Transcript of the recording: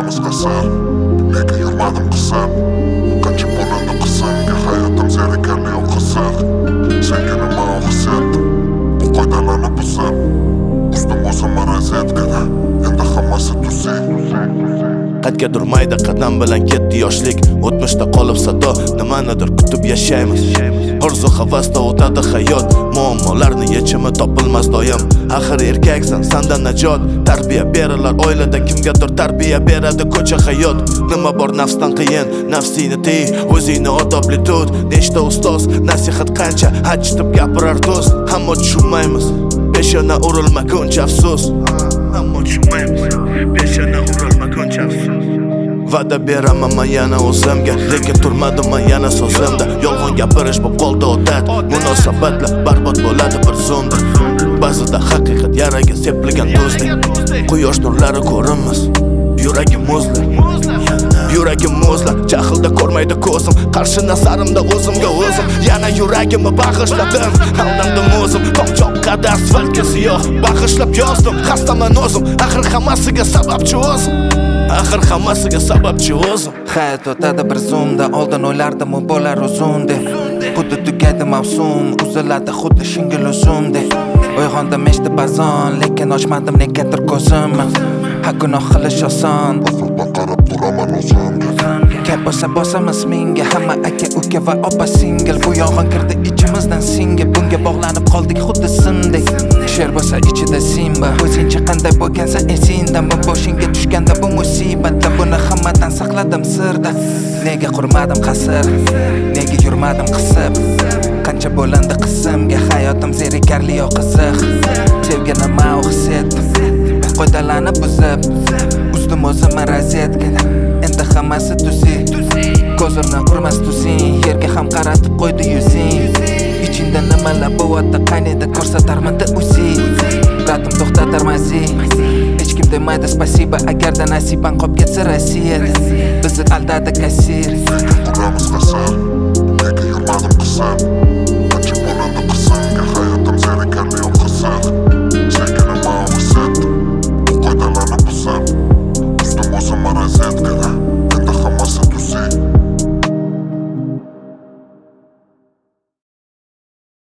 turamiz qasr, lekin yurmadim qisib. Qancha bo'lindi qismga hayotim zerikarli yo'q qiziq. Senga nima o'xshatdim, bu qoidalarni buzib. Ustim o'zim rozetkada, endi hammasi tuzuk. Qatga mayda qadam bilan ketdi yoshlik. O'tmishda qolib sado, nimanidir kutib yashaymiz. Orzu havasda o'tadi hayot, muammolarni yechimi topilmas doim. Axir erkaksan, sandan najot. Tarbiya berilar oilada, kimgadir tarbiya beradi ko'cha hayot. Nima bor nafsdan qiyin, nafsingni tiy, o'zingni odobli tut. Nechta ustoz, nasihat qancha achitib gapirar do'st. Hamma tushunmaymiz, peshona urilmaguncha afsus. Hamma tushunmaymiz, peshona urilmaguncha afsus. Va'da beraman men yana o'zimga, lekin turmadim men yana so'zimda. Yolg'on gapirish bo'lib qoldi odat, munosabatlar barbod bo'ladi bir zumda. Ba'zida haqiqat yaraga sepilgan do'stlik. Quyosh nurlari ko'rinmas, yuragim muzlar. Yuragim muzlar, jahlda ko'rmaydi ko'zim. Qarshi nasarimda o'zimga o'zim, yana yuragimni bag'ishladim. Aldandim o'zim, tomchoqqa asfaltga siyoh bag'ishlab yozdim. Xastaman o'zim, axir hammasiga sababchi o'zim. Axir hammasiga sababchi o'zim. Hayot o'tadi bir zoomda, oldin o'ylardim u bo'lar uzun deb. Xuddi tugaydi mavsum, uziladi xuddi shingil uzumdek. Uyg'ondim eshitib azon, lekin ochmadim negadir ko'zimni. Ha gunoh qilish oson, Ufqdan qarab turaman o'zimga. gap bo'lsa bosamiz menga. Hamma aka uka va opa singil. Bu yong'in kirdi ichimizdan singib, bunga bog'lanib qoldik xuddi sindek. Sher bo'lsa ichida simba, o'zingcha qanday bo'lgansa esingdan. Bu boshingga tushganda bu musibatda, buni hammadan saqladim sirda. Nega qurmadim qasr, nega yurmadim qisib. Qancha bo'lindi qismga hayotim zerikarli yo qiziq. Sevgi nima o'xshatdim, qoidalarni buzib. Ustim o'zim rozetkada, endi hammasi tuzuk. Ko'zimni urmas tuzing, yerga ham qaratib qo'ydi yuzing. Ichingda nimalar bo'lyapti, qaynaydi ko'rsatarmidi uzi. Ratim to'xtatar mazi, hech kim demaydi spasiba. Agarda nasiban qolib ketsa Rossiyada, bizni aldadi kassir. Turamiz qasr, lekin yurmadim qisib.